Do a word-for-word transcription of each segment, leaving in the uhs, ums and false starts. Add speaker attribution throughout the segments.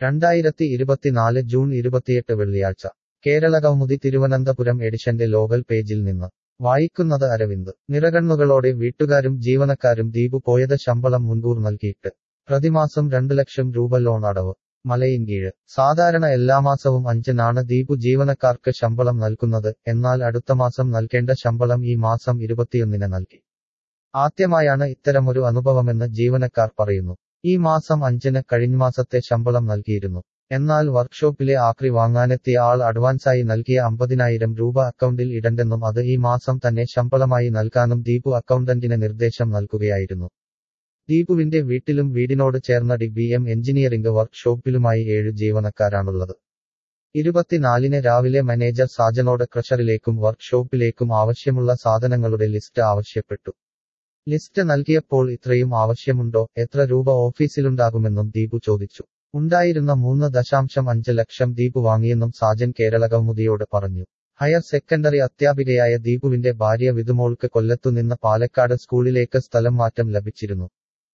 Speaker 1: രണ്ടായിരത്തി ഇരുപത്തിനാല് ജൂൺ ഇരുപത്തിയെട്ട് വെള്ളിയാഴ്ച കേരള കൗമുദി തിരുവനന്തപുരം എഡിഷന്റെ ലോകൽ പേജിൽ നിന്ന് വായിക്കുന്നത് അരവിന്ദ്. നിറകണ്ണുകളോടെ വീട്ടുകാരും ജീവനക്കാരും ദീപു പോയത് ശമ്പളം മുൻകൂർ നൽകിയിട്ട്. പ്രതിമാസം രണ്ട് ലക്ഷം രൂപ ലോൺ അടവ്. മലയിൻകീഴ്. സാധാരണ എല്ലാ മാസവും അഞ്ചിനാണ് ദീപു ജീവനക്കാർക്ക് ശമ്പളം നൽകുന്നത്. എന്നാൽ അടുത്ത മാസം നൽകേണ്ട ശമ്പളം ഈ മാസം ഇരുപത്തിയൊന്നിന് നൽകി. ആദ്യമായാണ് ഇത്തരമൊരു അനുഭവമെന്ന് ജീവനക്കാർ പറയുന്നു. ഈ മാസം അഞ്ചിന് കഴിഞ്ഞമാസത്തെ ശമ്പളം നൽകിയിരുന്നു. എന്നാൽ വർക്ക്ഷോപ്പിലെ ആക്രി വാങ്ങാനെത്തിയ ആൾ അഡ്വാൻസായി നൽകിയ അമ്പതിനായിരം രൂപ അക്കൗണ്ടിൽ ഇടണ്ടെന്നും അത് ഈ മാസം തന്നെ ശമ്പളമായി നൽകാനും ദീപു അക്കൗണ്ടന്റിന് നിർദ്ദേശം നൽകുകയായിരുന്നു. ദീപുവിന്റെ വീട്ടിലും വീടിനോട് ചേർന്ന ഡി ബി എം എഞ്ചിനീയറിംഗ് വർക്ക്ഷോപ്പിലുമായി ഏഴ് ജീവനക്കാരാണുള്ളത്. ഇരുപത്തിനാലിന് രാവിലെ മാനേജർ സാജനോട് ക്രഷറിലേക്കും വർക്ക്ഷോപ്പിലേക്കും ആവശ്യമുള്ള സാധനങ്ങളുടെ ലിസ്റ്റ് ആവശ്യപ്പെട്ടു. ലിസ്റ്റ് നൽകിയപ്പോൾ ഇത്രയും ആവശ്യമുണ്ടോ, എത്ര രൂപ ഓഫീസിലുണ്ടാകുമെന്നും ദീപു ചോദിച്ചു. ഉണ്ടായിരുന്ന മൂന്ന് ദശാംശം അഞ്ച് ലക്ഷം ദീപു വാങ്ങിയെന്നും സാജൻ കേരള കൗമുദിയോട് പറഞ്ഞു. ഹയർ സെക്കൻഡറി അധ്യാപികയായ ദീപുവിന്റെ ഭാര്യ വിധുമോൾക്ക് കൊല്ലത്തുനിന്ന് പാലക്കാട് സ്കൂളിലേക്ക് സ്ഥലം മാറ്റം ലഭിച്ചിരുന്നു.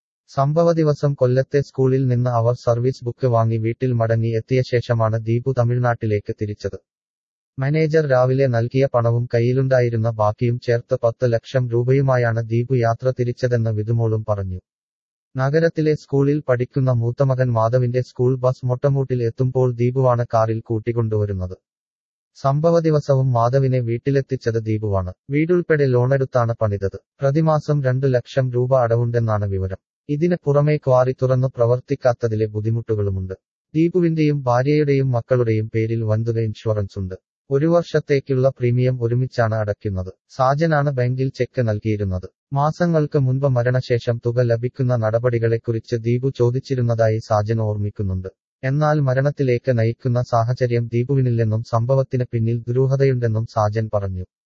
Speaker 1: സംഭവ ദിവസം കൊല്ലത്തെ സ്കൂളിൽ നിന്ന് അവർ സർവീസ് ബുക്ക് വാങ്ങി വീട്ടിൽ മടങ്ങി എത്തിയ ശേഷമാണ് ദീപു തമിഴ്നാട്ടിലേക്ക് തിരിച്ചത്. മാനേജർ രാവിലെ നൽകിയ പണവും കയ്യിലുണ്ടായിരുന്ന ബാക്കിയും ചേർത്ത് പത്ത് ലക്ഷം രൂപയുമായാണ് ദീപു യാത്ര തിരിച്ചതെന്ന് വിധുമോളും പറഞ്ഞു. നഗരത്തിലെ സ്കൂളിൽ പഠിക്കുന്ന മൂത്തമകൻ മാധവിന്റെ സ്കൂൾ ബസ് മൊട്ടമൂട്ടിൽ എത്തുമ്പോൾ ദീപുവാണ് കാറിൽ കൂട്ടിക്കൊണ്ടുവരുന്നത്. സംഭവ ദിവസവും മാധവിനെ വീട്ടിലെത്തിച്ചത് ദീപുവാണ്. വീടുൾപ്പെടെ ലോണെടുത്താണ് പണിതത്. പ്രതിമാസം രണ്ടു ലക്ഷം രൂപ അടവുണ്ടെന്നാണ് വിവരം. ഇതിന് പുറമെ ക്വാറി തുറന്നു പ്രവർത്തിക്കാത്തതിലെ ബുദ്ധിമുട്ടുകളുമുണ്ട്. ദീപുവിന്റെയും ഭാര്യയുടെയും മക്കളുടെയും പേരിൽ വൻതുക ഇൻഷുറൻസ് ഉണ്ട്. ഒരു വർഷത്തേക്കുള്ള പ്രീമിയം ഒരുമിച്ചാണ് അടയ്ക്കുന്നത്. സാജനാണ് ബാങ്കിൽ ചെക്ക് നൽകിയിരുന്നത്. മാസങ്ങൾക്ക് മുൻപ് മരണശേഷം തുക ലഭിക്കുന്ന നടപടികളെക്കുറിച്ച് ദീപു ചോദിച്ചിരുന്നതായി സാജൻ ഓർമ്മിക്കുന്നുണ്ട്. എന്നാൽ മരണത്തിലേക്ക് നയിക്കുന്ന സാഹചര്യം ദീപുവിനില്ലെന്നും സംഭവത്തിന് പിന്നിൽ ദുരൂഹതയുണ്ടെന്നും സാജൻ പറഞ്ഞു.